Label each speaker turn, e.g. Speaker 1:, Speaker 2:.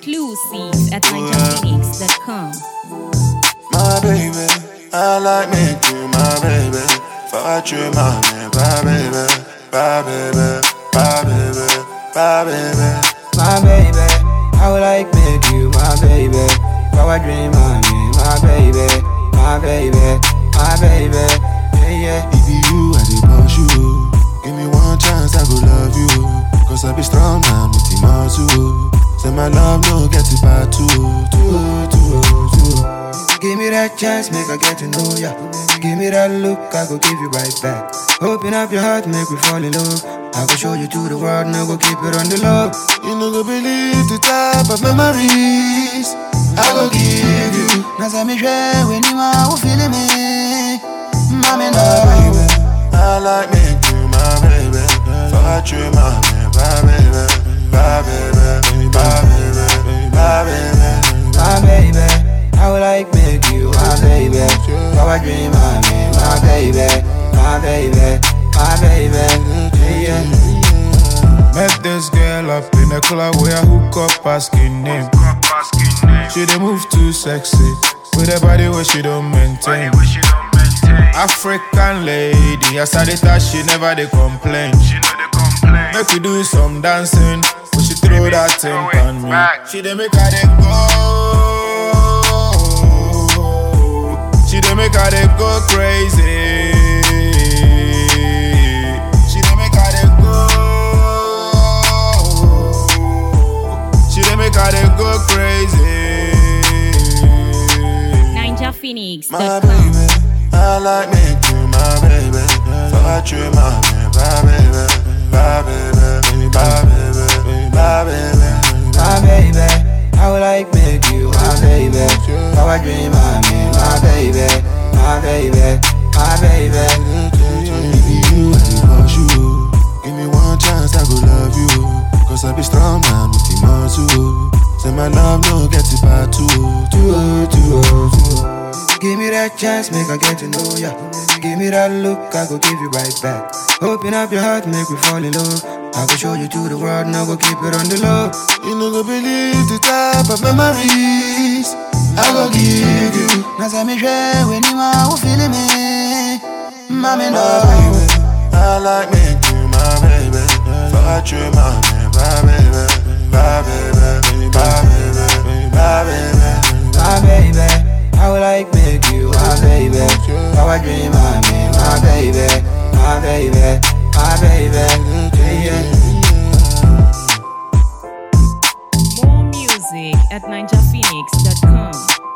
Speaker 1: Exclusive at NinjaPhoenix.com.
Speaker 2: My baby, I like me you my baby. Fuck you, my baby, my baby, my baby, my baby.
Speaker 3: My baby, I would like make you my baby. Power dream, my baby, my baby, my baby. Yeah, yeah.
Speaker 2: If you I dey push you, give me one chance I go love you. Cause I be strong and with the muscle. Say my love no get it bad too.
Speaker 3: Give me that chance, make I get to know ya. Give me that look, I go give you right back. Open up your heart, make me fall in love. I go show you to the world, now go keep it on the low.
Speaker 2: You no go believe the type of memories I go give you.
Speaker 3: Now say me share when you are feeling me. Mommy, no.
Speaker 2: My baby, I like me you my baby. Fuck you, my baby, my baby, my baby, my baby.
Speaker 3: My baby, I would like make you my baby. Power dream, my baby, my baby, my baby. Yeah, yeah.
Speaker 4: Met this girl up in the club where I hook up asking name. She dey move too sexy with a body where she don't maintain. African lady, as I dey touch she never dey complain. Make we do some dancing, but she throw that thing on me. She dey make her dey go. She dey make her dey go crazy. She dey make her dey go. She dey make her dey go crazy.
Speaker 2: My
Speaker 1: NinjaPhoenix.com.
Speaker 2: baby, I like me you my baby. Fuck you, my baby, my baby, my baby, my baby.
Speaker 3: My baby, I would like make you my baby. Power dream, my baby, my baby, my baby.
Speaker 2: If you I dey push you, give me one chance I go love you. Cause I be strong man with the muscle. Say my love no get it bad too.
Speaker 3: Give me that chance, make I get to know ya. Give me that look, I go give you right back. Open up your heart, make me fall in love. I go show you to the world, now go keep it on the low.
Speaker 2: You no go believe the type of memories I go give you.
Speaker 3: Now say me share when you are feeling me. Mommy, no.
Speaker 2: My baby, I like me you my baby. Fuck you, my baby, my baby, my baby, my baby.
Speaker 3: My baby, I would like make you my baby. Power dream, my baby, my baby, my baby. Yeah, yeah.
Speaker 1: More music at NinjaPhoenix.com.